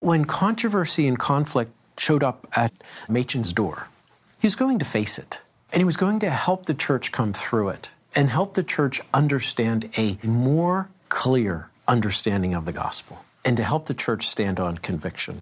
When controversy and conflict showed up at Machen's door, he was going to face it, and he was going to help the church come through it and help the church understand a more clear understanding of the gospel and to help the church stand on conviction.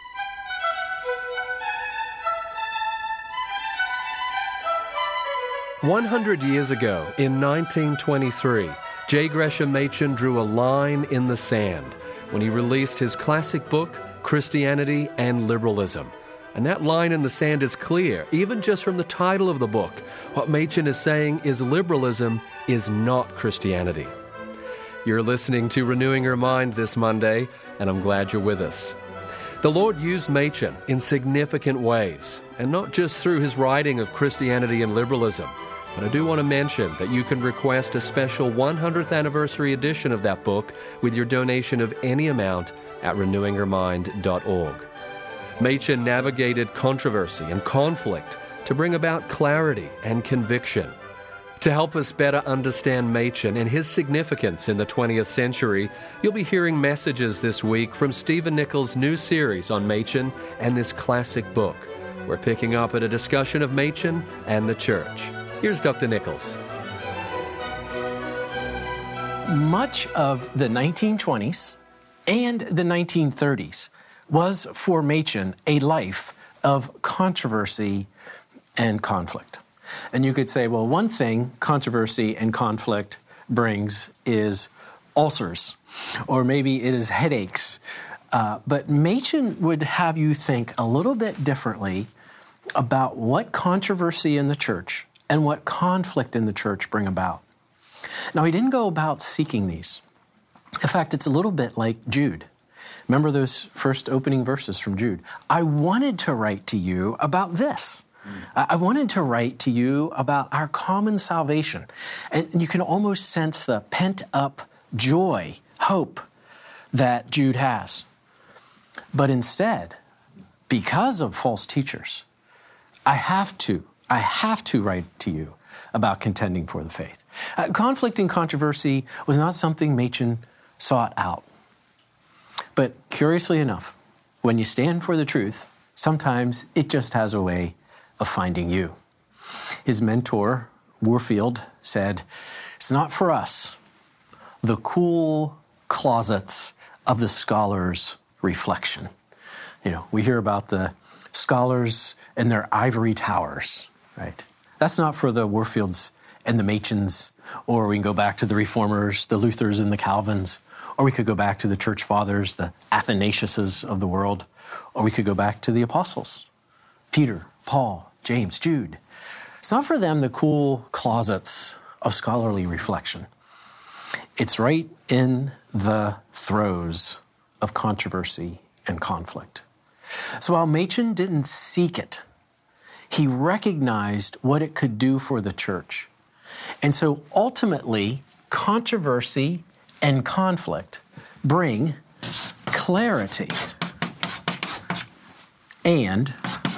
"100 years ago, in 1923, J. Gresham Machen drew a line in the sand when he released his classic book, Christianity and Liberalism. And that line in the sand is clear, even just from the title of the book. What Machen is saying is liberalism is not Christianity. You're listening to Renewing Your Mind this Monday, and I'm glad you're with us. The Lord used Machen in significant ways, and not just through his writing of Christianity and Liberalism. But I do want to mention that you can request a special 100th anniversary edition of that book with your donation of any amount at renewingyourmind.org. Machen navigated controversy and conflict to bring about clarity and conviction. To help us better understand Machen and his significance in the 20th century, you'll be hearing messages this week from Stephen Nichols' new series on Machen and this classic book. We're picking up at a discussion of Machen and the church. Here's Dr. Nichols. Much of the 1920s and the 1930s was for Machen a life of controversy and conflict. And you could say, well, one thing controversy and conflict brings is ulcers, or maybe it is headaches. But Machen would have you think a little bit differently about what controversy in the church and what conflict in the church bring about. Now, he didn't go about seeking these. In fact, it's a little bit like Jude. Remember those first opening verses from Jude? I wanted to write to you about this. I wanted to write to you about our common salvation. And you can almost sense the pent-up joy, hope that Jude has. But instead, because of false teachers, I have to write to you about contending for the faith. Conflict and controversy was not something Machen sought out. But curiously enough, when you stand for the truth, sometimes it just has a way of finding you. His mentor, Warfield, said, "It's not for us, the cool closets of the scholar's reflection." You know, we hear about the scholars and their ivory towers, right? That's not for the Warfields and the Machens, or we can go back to the Reformers, the Luthers and the Calvins, or we could go back to the church fathers, the Athanasiuses of the world, or we could go back to the apostles, Peter, Paul, James, Jude. It's not for them the cool closets of scholarly reflection. It's right in the throes of controversy and conflict. So while Machen didn't seek it, he recognized what it could do for the church. And so ultimately, controversy and conflict bring clarity and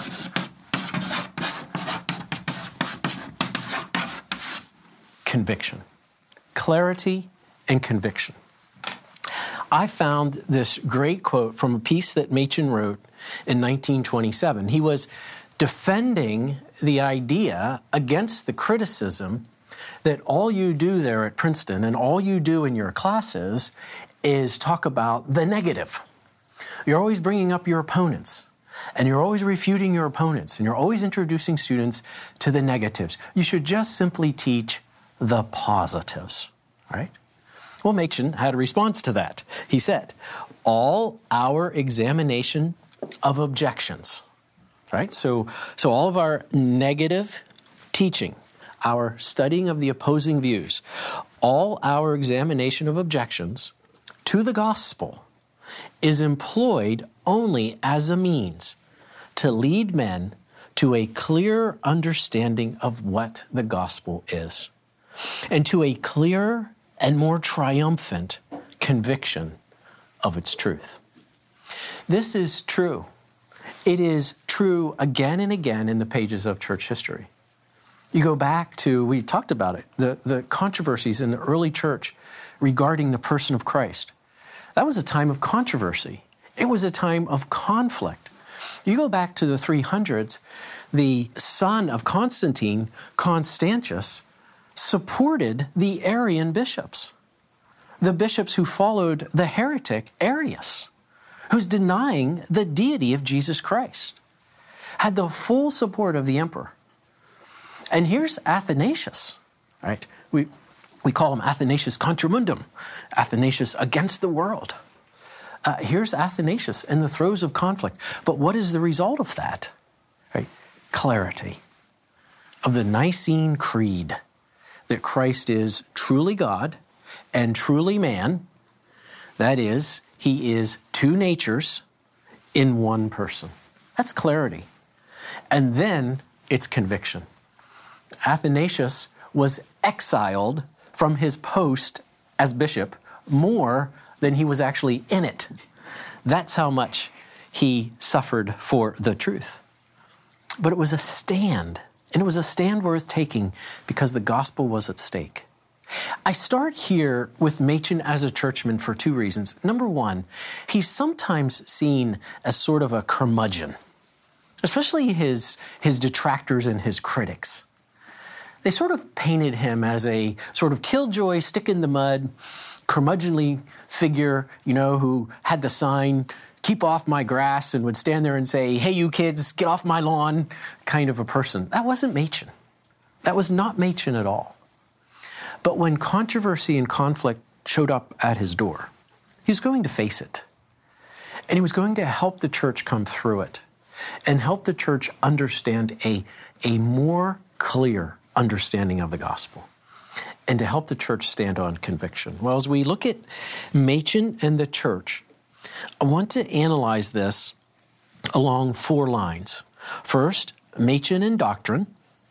conviction. Clarity and conviction. I found this great quote from a piece that Machen wrote in 1927. He was defending the idea against the criticism that all you do there at Princeton and all you do in your classes is talk about the negative. You're always bringing up your opponents, and you're always refuting your opponents, and you're always introducing students to the negatives. You should just simply teach the positives, right? Well, Machen had a response to that. He said, all our examination of objections, right? So all of our negative teaching, our studying of the opposing views, all our examination of objections to the gospel is employed only as a means to lead men to a clear understanding of what the gospel is, and to a clearer and more triumphant conviction of its truth. This is true. It is true again and again in the pages of church history. You go back to, we talked about it, the controversies in the early church regarding the person of Christ. That was a time of controversy It was a time of conflict. You go back to the 300s, the son of Constantine, Constantius, supported the Arian bishops, the bishops who followed the heretic Arius, who's denying the deity of Jesus Christ, had the full support of the emperor. And here's Athanasius, right? We call him Athanasius contra mundum, Athanasius against the world. Here's Athanasius in the throes of conflict. But what is the result of that? Right? Clarity of the Nicene Creed, that Christ is truly God and truly man. That is, he is two natures in one person. That's clarity. And then it's conviction. Athanasius was exiled from his post as bishop more than he was actually in it. That's how much he suffered for the truth. But it was a stand, and it was a stand worth taking because the gospel was at stake. I start here with Machen as a churchman for two reasons. Number one, he's sometimes seen as sort of a curmudgeon, especially his detractors and his critics. They sort of painted him as a sort of killjoy, stick in the mud, curmudgeonly figure, who had the sign, "Keep off my grass," and would stand there and say, "Hey, you kids, get off my lawn," kind of a person. That wasn't Machen. That was not Machen at all. But when controversy and conflict showed up at his door, he was going to face it. And he was going to help the church come through it and help the church understand a more clear understanding of the gospel, and to help the church stand on conviction. Well, as we look at Machen and the church, I want to analyze this along four lines. First, Machen and doctrine.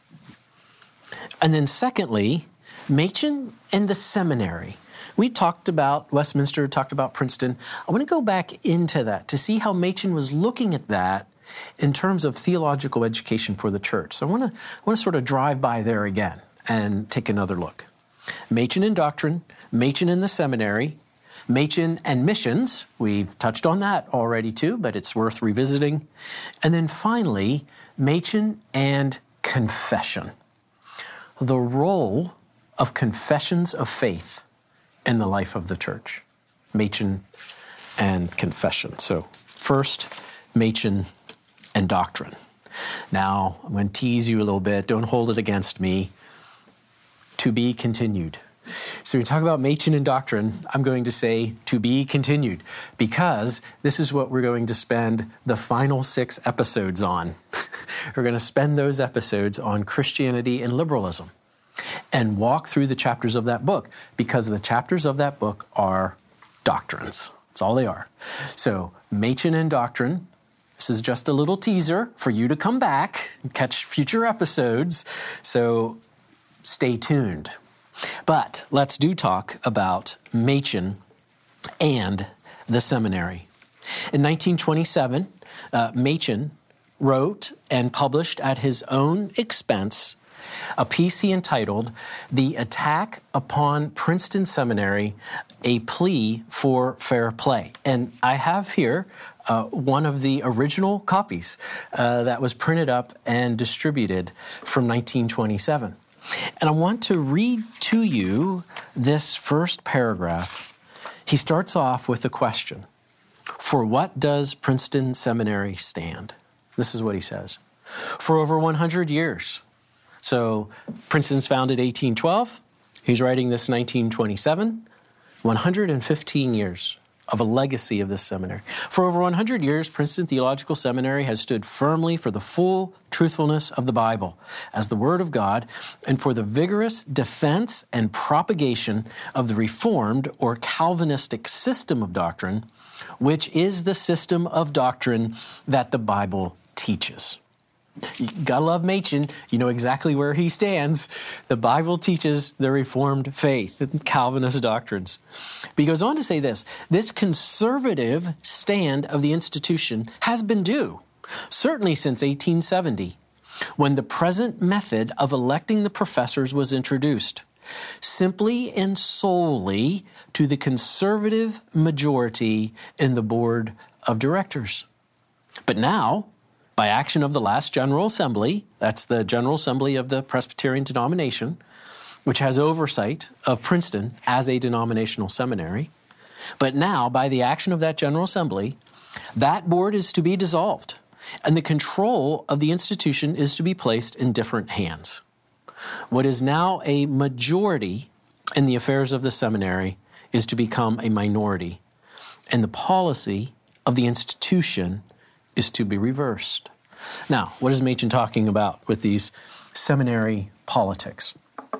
And then secondly, Machen and the seminary. We talked about Westminster, talked about Princeton. I want to go back into that to see how Machen was looking at that in terms of theological education for the church. So I want to sort of drive by there again and take another look. Machen and doctrine, Machen and the seminary, Machen and missions. We've touched on that already too, but it's worth revisiting. And then finally, Machen and confession. The role of confessions of faith in the life of the church. Machen and confession. So first, Machen and doctrine. Now, I'm going to tease you a little bit. Don't hold it against me. To be continued. So when we talk about Machen and doctrine, I'm going to say to be continued, because this is what we're going to spend the final 6 episodes on. We're going to spend those episodes on Christianity and liberalism and walk through the chapters of that book, because the chapters of that book are doctrines. That's all they are. So Machen and doctrine. This is just a little teaser for you to come back and catch future episodes. So stay tuned. But let's talk about Machen and the seminary. In 1927, Machen wrote and published at his own expense a piece he entitled "The Attack Upon Princeton Seminary, a Plea for Fair Play." And I have here one of the original copies that was printed up and distributed from 1927. And I want to read to you this first paragraph. He starts off with a question. For what does Princeton Seminary stand? This is what he says. For over 100 years. So Princeton's founded 1812. He's writing this 1927. 115 years of a legacy of this seminary. For over 100 years, Princeton Theological Seminary has stood firmly for the full truthfulness of the Bible as the Word of God, and for the vigorous defense and propagation of the Reformed or Calvinistic system of doctrine, which is the system of doctrine that the Bible teaches. You gotta love Machen. You know exactly where he stands. The Bible teaches the Reformed faith and Calvinist doctrines. But he goes on to say this conservative stand of the institution has been due, certainly since 1870, when the present method of electing the professors was introduced. simply and solely to the conservative majority in the board of directors. But now, by action of the last General Assembly, that's the General Assembly of the Presbyterian denomination, which has oversight of Princeton as a denominational seminary, but now, by the action of that General Assembly, that board is to be dissolved, and the control of the institution is to be placed in different hands. What is now a majority in the affairs of the seminary is to become a minority, and the policy of the institution is to be reversed. Now, what is Machen talking about with these seminary politics?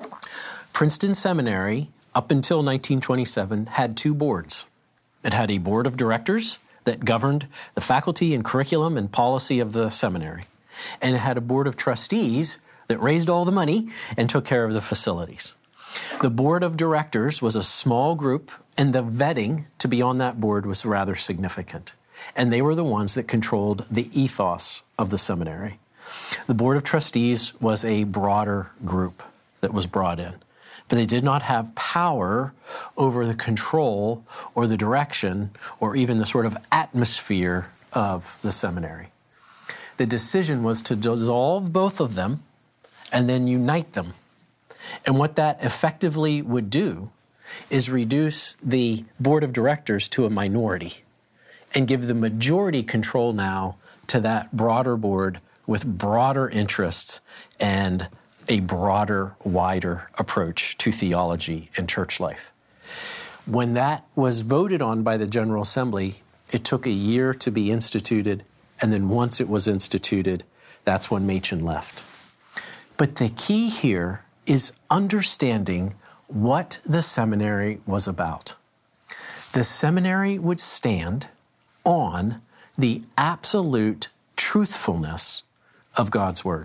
Princeton Seminary, up until 1927, had two boards. It had a board of directors that governed the faculty and curriculum and policy of the seminary. And it had a board of trustees that raised all the money and took care of the facilities. The board of directors was a small group, and the vetting to be on that board was rather significant. And they were the ones that controlled the ethos of the seminary. The board of trustees was a broader group that was brought in, but they did not have power over the control or the direction or even the sort of atmosphere of the seminary. The decision was to dissolve both of them and then unite them. And what that effectively would do is reduce the board of directors to a minority and give the majority control now to that broader board with broader interests and a broader, wider approach to theology and church life. When that was voted on by the General Assembly, it took a year to be instituted, and then once it was instituted, that's when Machen left. But the key here is understanding what the seminary was about. The seminary would stand on the absolute truthfulness of God's Word.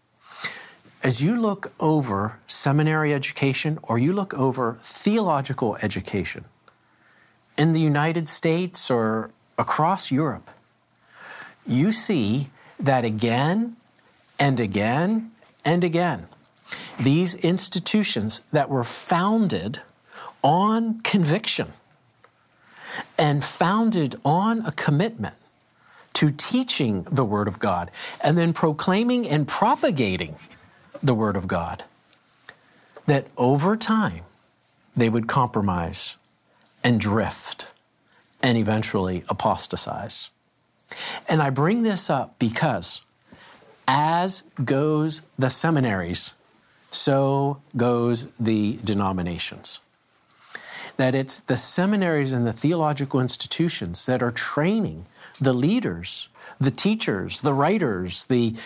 As you look over seminary education or you look over theological education in the United States or across Europe, you see that again and again and again, these institutions that were founded on conviction and founded on a commitment to teaching the Word of God and then proclaiming and propagating the Word of God, that over time they would compromise and drift and eventually apostatize. And I bring this up because as goes the seminaries, so goes the denominations. That it's the seminaries and the theological institutions that are training the leaders, the teachers, the writers, the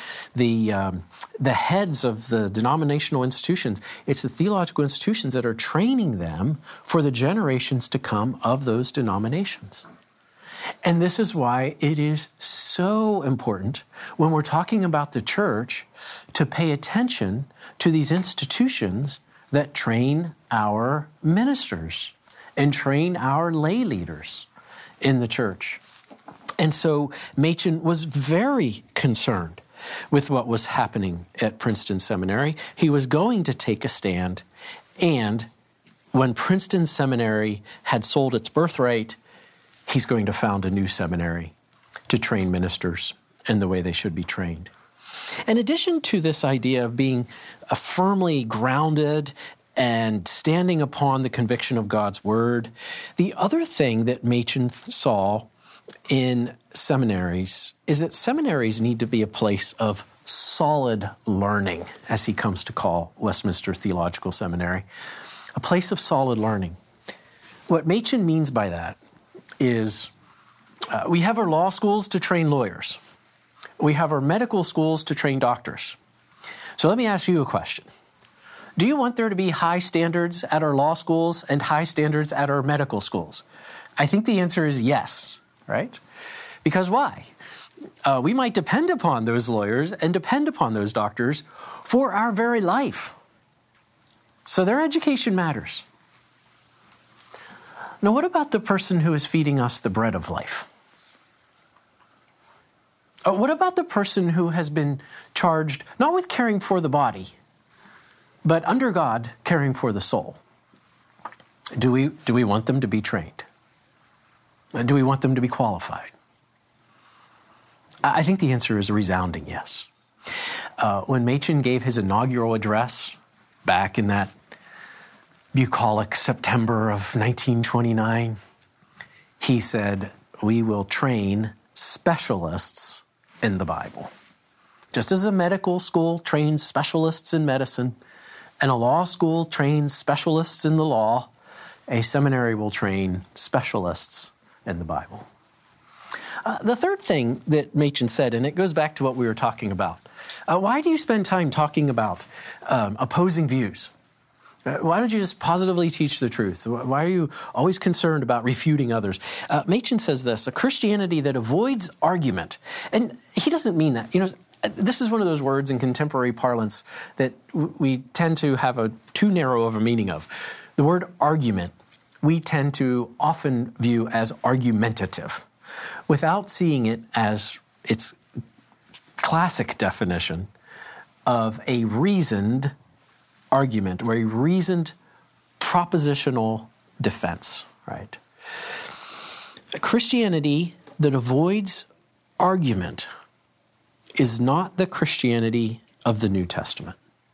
heads of the denominational institutions. It's the theological institutions that are training them for the generations to come of those denominations. And this is why it is so important when we're talking about the church to pay attention to these institutions that train our ministers and train our lay leaders in the church. And so Machen was very concerned with what was happening at Princeton Seminary. He was going to take a stand, and when Princeton Seminary had sold its birthright, he's going to found a new seminary to train ministers in the way they should be trained. In addition to this idea of being firmly grounded and standing upon the conviction of God's Word, the other thing that Machen saw in seminaries is that seminaries need to be a place of solid learning, as he comes to call Westminster Theological Seminary, a place of solid learning. What Machen means by that is we have our law schools to train lawyers. We have our medical schools to train doctors. So let me ask you a question. Do you want there to be high standards at our law schools and high standards at our medical schools? I think the answer is yes, right? Because why? We might depend upon those lawyers and depend upon those doctors for our very life. So their education matters. Now, what about the person who is feeding us the bread of life? What about the person who has been charged not with caring for the body, But under God, caring for the soul, do we want them to be trained? Do we want them to be qualified? I think the answer is a resounding yes. When Machen gave his inaugural address back in that bucolic September of 1929, he said, "We will train specialists in the Bible." Just as a medical school trains specialists in medicine and a law school trains specialists in the law, a seminary will train specialists in the Bible. The third thing that Machen said, and it goes back to what we were talking about, why do you spend time talking about opposing views? Why don't you just positively teach the truth? Why are you always concerned about refuting others? Machen says this, a Christianity that avoids argument. And he doesn't mean that. This is one of those words in contemporary parlance that we tend to have too narrow of a meaning of. The word argument, we tend to often view as argumentative, without seeing it as its classic definition of a reasoned argument or a reasoned propositional defense, right? A Christianity that avoids argument is not the Christianity of the New Testament.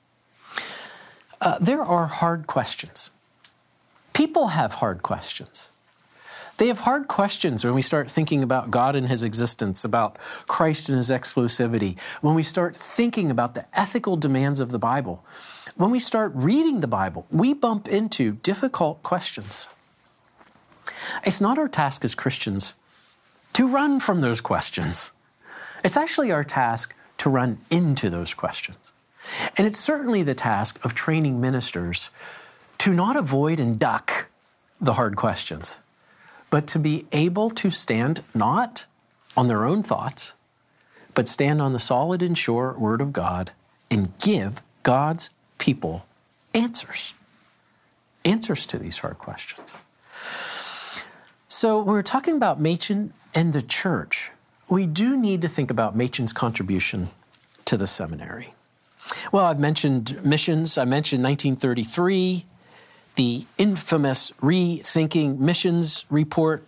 There are hard questions. People have hard questions. They have hard questions when we start thinking about God and his existence, about Christ and his exclusivity, when we start thinking about the ethical demands of the Bible. When we start reading the Bible, we bump into difficult questions. It's not our task as Christians to run from those questions. It's actually our task to run into those questions. And it's certainly the task of training ministers to not avoid and duck the hard questions, but to be able to stand not on their own thoughts, but stand on the solid and sure Word of God and give God's people answers to these hard questions. So when we're talking about Machen and the church, we do need to think about Machen's contribution to the seminary. Well, I've mentioned missions. I mentioned 1933, the infamous Rethinking Missions report.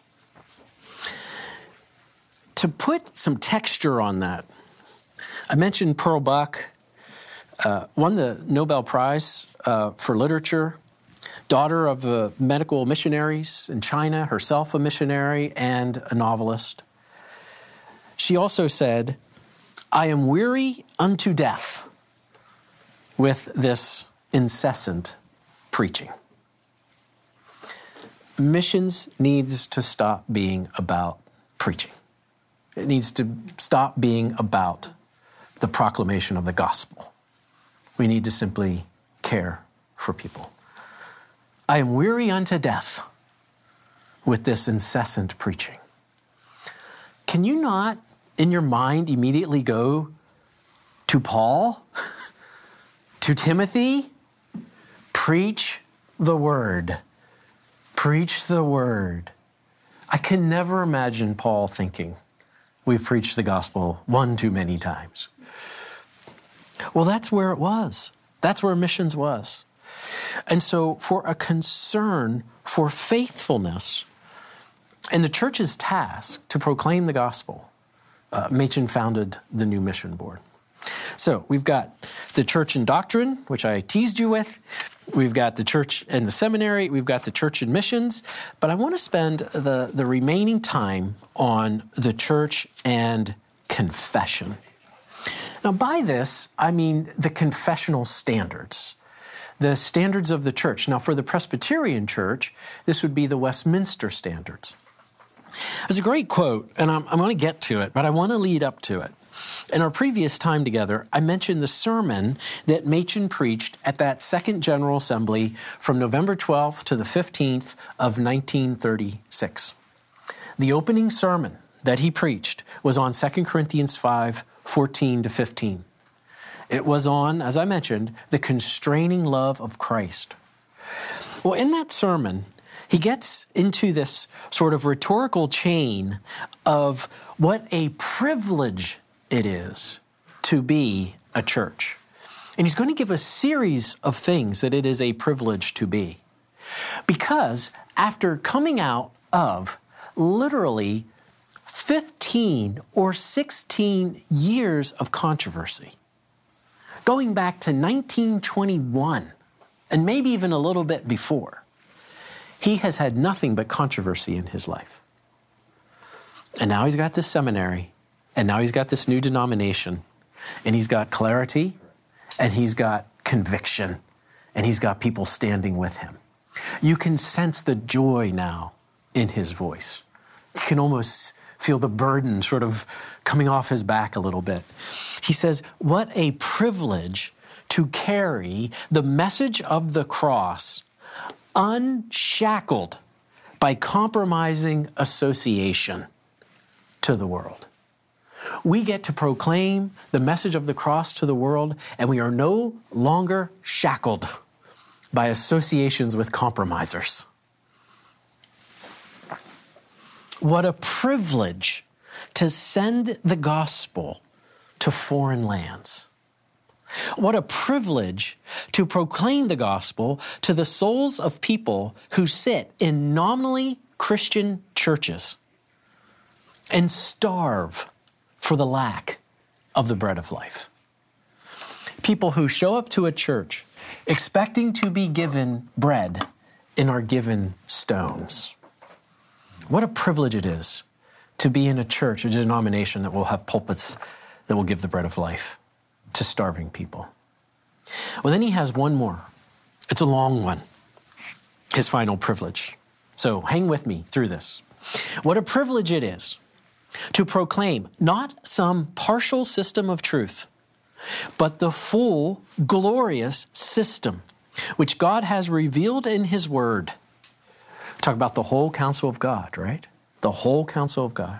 To put some texture on that, I mentioned Pearl Buck, won the Nobel Prize for Literature, daughter of medical missionaries in China, herself a missionary and a novelist. She also said, "I am weary unto death with this incessant preaching." Missions needs to stop being about preaching. It needs to stop being about the proclamation of the gospel. We need to simply care for people. I am weary unto death with this incessant preaching. Can you not, in your mind, immediately go to Paul, to Timothy? Preach the word. Preach the word. I can never imagine Paul thinking, we've preached the gospel one too many times. Well, that's where it was. That's where missions was. And so for a concern for faithfulness and the church's task to proclaim the gospel, Machen founded the new mission board. So we've got the church and doctrine, which I teased you with. We've got the church and the seminary. We've got the church and missions. But I want to spend the remaining time on the church and confession. Now, by this, I mean the confessional standards, the standards of the church. Now, for the Presbyterian Church, this would be the Westminster Standards. There's a great quote, and I'm going to get to it, but I want to lead up to it. In our previous time together, I mentioned the sermon that Machen preached at that Second General Assembly from November 12th to the 15th of 1936. The opening sermon that he preached was on 2 Corinthians 5:14 to 15. It was on, as I mentioned, the constraining love of Christ. Well, in that sermon, he gets into this sort of rhetorical chain of what a privilege it is to be a church. And he's going to give a series of things that it is a privilege to be. Because after coming out of literally 15 or 16 years of controversy, going back to 1921, and maybe even a little bit before, he has had nothing but controversy in his life. And now he's got this seminary, and now he's got this new denomination, and he's got clarity, and he's got conviction, and he's got people standing with him. You can sense the joy now in his voice. You can almost feel the burden sort of coming off his back a little bit. He says, what a privilege to carry the message of the cross unshackled by compromising association to the world. We get to proclaim the message of the cross to the world, and we are no longer shackled by associations with compromisers. What a privilege to send the gospel to foreign lands. What a privilege to proclaim the gospel to the souls of people who sit in nominally Christian churches and starve for the lack of the bread of life. People who show up to a church expecting to be given bread and are given stones. What a privilege it is to be in a church, a denomination that will have pulpits that will give the bread of life to starving people. Well, then he has one more. It's a long one, his final privilege. So hang with me through this. What a privilege it is to proclaim not some partial system of truth, but the full, glorious system which God has revealed in his word. Talk about the whole counsel of God, right? The whole counsel of God.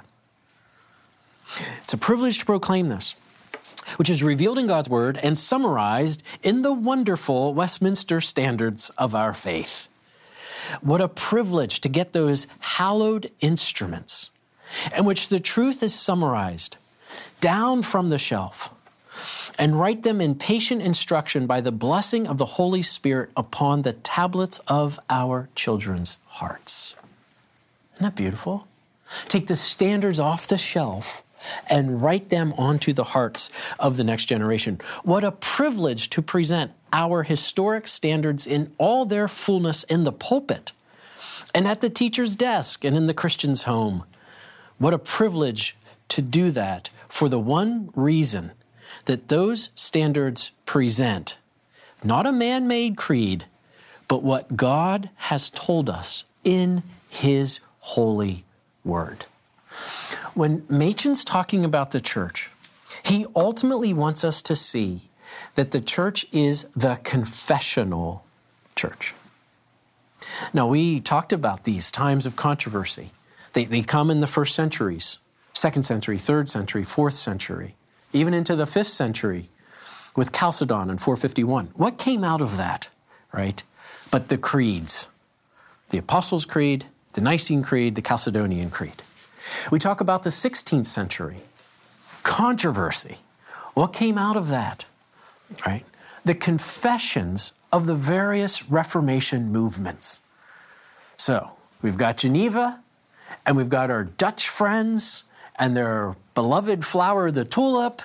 It's a privilege to proclaim this, which is revealed in God's word and summarized in the wonderful Westminster Standards of our faith. What a privilege to get those hallowed instruments in which the truth is summarized down from the shelf and write them in patient instruction by the blessing of the Holy Spirit upon the tablets of our children's hearts. Isn't that beautiful? Take the standards off the shelf and write them onto the hearts of the next generation. What a privilege to present our historic standards in all their fullness in the pulpit and at the teacher's desk and in the Christian's home. What a privilege to do that for the one reason that those standards present not a man-made creed, but what God has told us in his holy word. When Machen's talking about the church, he ultimately wants us to see that the church is the confessional church. Now, we talked about these times of controversy. They come in the first centuries, 2nd century, 3rd century, 4th century, even into the 5th century with Chalcedon in 451. What came out of that, right? But the creeds, the Apostles' Creed, the Nicene Creed, the Chalcedonian Creed. We talk about the 16th century, controversy. What came out of that, right? The confessions of the various Reformation movements. So we've got Geneva, and we've got our Dutch friends, and their beloved flower, the tulip.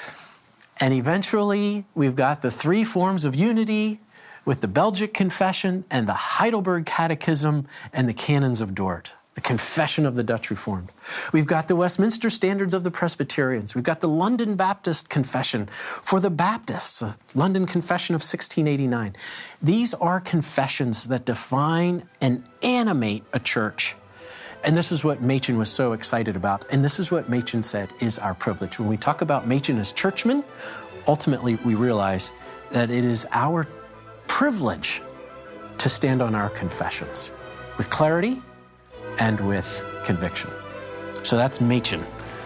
And eventually, we've got the 3 forms of unity with the Belgic Confession and the Heidelberg Catechism and the Canons of Dort, the Confession of the Dutch Reformed. We've got the Westminster Standards of the Presbyterians. We've got the London Baptist Confession for the Baptists, the London Confession of 1689. These are confessions that define and animate a church. And this is what Machen was so excited about. And this is what Machen said is our privilege. When we talk about Machen as churchmen, ultimately we realize that it is our privilege to stand on our confessions with clarity and with conviction. So that's Machen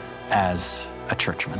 as a churchman.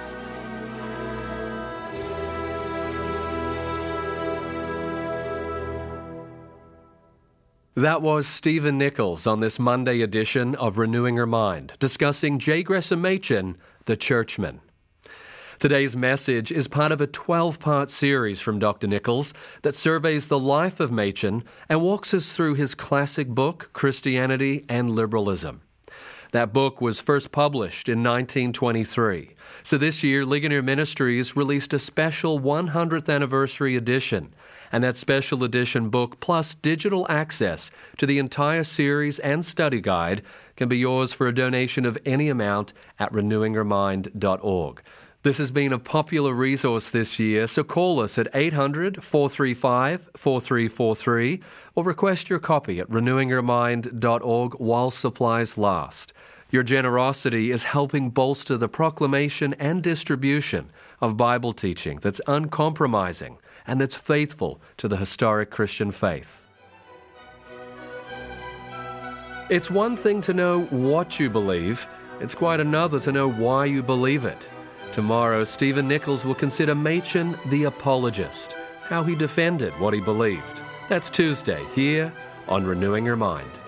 That was Stephen Nichols on this Monday edition of Renewing Her Mind, discussing J. Gresham Machen, the churchman. Today's message is part of a 12-part series from Dr. Nichols that surveys the life of Machen and walks us through his classic book, Christianity and Liberalism. That book was first published in 1923. So this year, Ligonier Ministries released a special 100th anniversary edition. And that special edition book, plus digital access to the entire series and study guide, can be yours for a donation of any amount at renewingyourmind.org. This has been a popular resource this year, so call us at 800-435-4343 or request your copy at renewingyourmind.org while supplies last. Your generosity is helping bolster the proclamation and distribution of Bible teaching that's uncompromising and that's faithful to the historic Christian faith. It's one thing to know what you believe. It's quite another to know why you believe it. Tomorrow, Stephen Nichols will consider Machen the apologist, how he defended what he believed. That's Tuesday here on Renewing Your Mind.